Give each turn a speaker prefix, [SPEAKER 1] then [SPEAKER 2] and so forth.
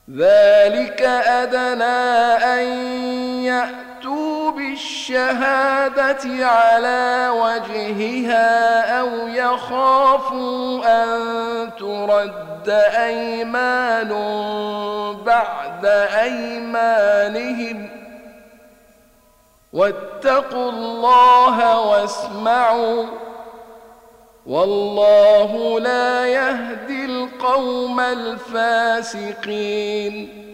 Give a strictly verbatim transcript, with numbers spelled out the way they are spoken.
[SPEAKER 1] ذلك أدنى أن يأتوا بالشهادة على وجهها أو يخافوا أن ترد أيمان بعد أيمانهم واتقوا الله واسمعوا والله لا يهدي القوم الفاسقين.